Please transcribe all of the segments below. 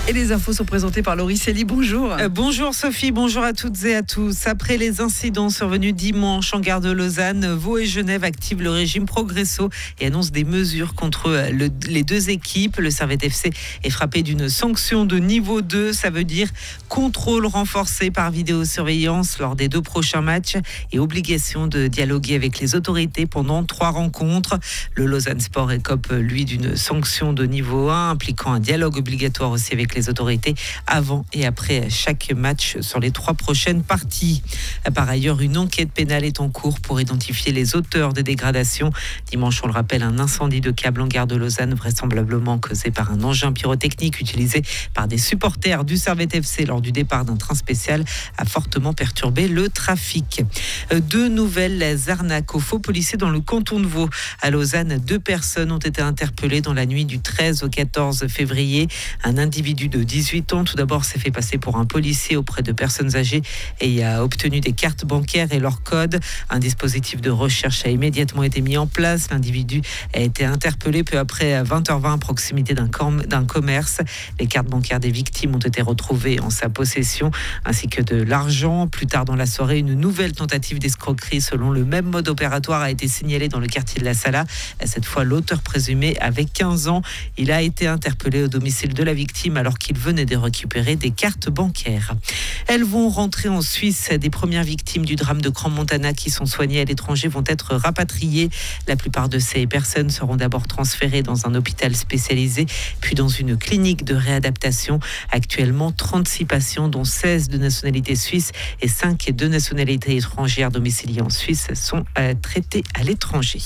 Et les infos sont présentées par Laurie Célie. Bonjour. Bonjour Sophie, bonjour à toutes et à tous. Après les incidents survenus dimanche en gare de Lausanne, Vaud et Genève activent le régime Progresso et annoncent des mesures contre les deux équipes. Le Servette FC est frappé d'une sanction de niveau 2. Ça veut dire contrôle renforcé par vidéosurveillance lors des 2 prochains matchs et obligation de dialoguer avec les autorités pendant 3 rencontres. Le Lausanne Sport écope, lui, d'une sanction de niveau 1 impliquant un dialogue obligatoire aussi avec les autorités avant et après chaque match sur les 3 prochaines parties. Par ailleurs, une enquête pénale est en cours pour identifier les auteurs des dégradations. Dimanche, on le rappelle, un incendie de câble en gare de Lausanne, vraisemblablement causé par un engin pyrotechnique utilisé par des supporters du Servette FC lors du départ d'un train spécial, a fortement perturbé le trafic. 2 nouvelles arnaques aux faux policiers dans le canton de Vaud. À Lausanne, 2 personnes ont été interpellées dans la nuit du 13 au 14 février. Un individu de 18 ans, tout d'abord, s'est fait passer pour un policier auprès de personnes âgées et a obtenu des cartes bancaires et leurs codes. Un dispositif de recherche a immédiatement été mis en place. L'individu a été interpellé peu après 20h20 à proximité d'un commerce. Les cartes bancaires des victimes ont été retrouvées en sa possession, ainsi que de l'argent. Plus tard dans la soirée, une nouvelle tentative d'escroquerie selon le même mode opératoire a été signalée dans le quartier de la Sala. Cette fois, l'auteur présumé avait 15 ans. Il a été interpellé au domicile de la victime alors qu'il venait de récupérer des cartes bancaires. Elles vont rentrer en Suisse. Des premières victimes du drame de Crans-Montana qui sont soignées à l'étranger vont être rapatriées. La plupart de ces personnes seront d'abord transférées dans un hôpital spécialisé, puis dans une clinique de réadaptation. Actuellement, 36 patients, dont 16 de nationalité suisse et 5 de nationalité étrangère domiciliés en Suisse, sont traités à l'étranger.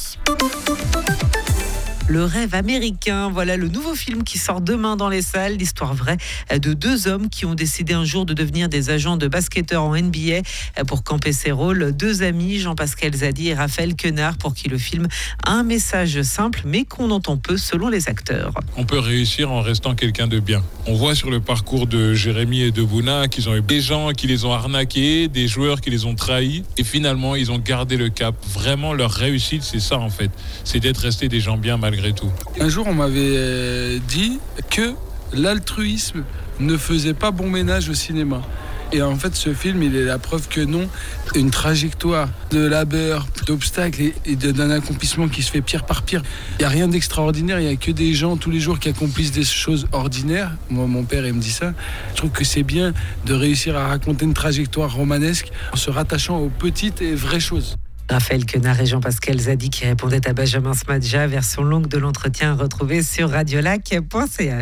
Le rêve américain, voilà le nouveau film qui sort demain dans les salles. L'histoire vraie de 2 hommes qui ont décidé un jour de devenir des agents de basketteurs en NBA. Pour camper ces rôles, 2 amis, Jean-Pascal Zadi et Raphaël Quenard, pour qui le film a un message simple mais qu'on entend peu selon les acteurs. On peut réussir en restant quelqu'un de bien. On voit sur le parcours de Jérémy et de Bouna qu'ils ont eu des gens qui les ont arnaqués, des joueurs qui les ont trahis et finalement ils ont gardé le cap. Vraiment leur réussite, c'est ça en fait, c'est d'être restés des gens bien malgré tout. Un jour, on m'avait dit que l'altruisme ne faisait pas bon ménage au cinéma. Et en fait, ce film, il est la preuve que non. Une trajectoire de labeur, d'obstacles et d'un accomplissement qui se fait pierre par pierre. Il n'y a rien d'extraordinaire, il n'y a que des gens tous les jours qui accomplissent des choses ordinaires. Moi, mon père, il me dit ça. Je trouve que c'est bien de réussir à raconter une trajectoire romanesque en se rattachant aux petites et vraies choses. Raphaël Quenard et Jean-Pascal Zadi qui répondaient à Benjamin Smadja, version longue de l'entretien retrouvée sur radiolac.ch.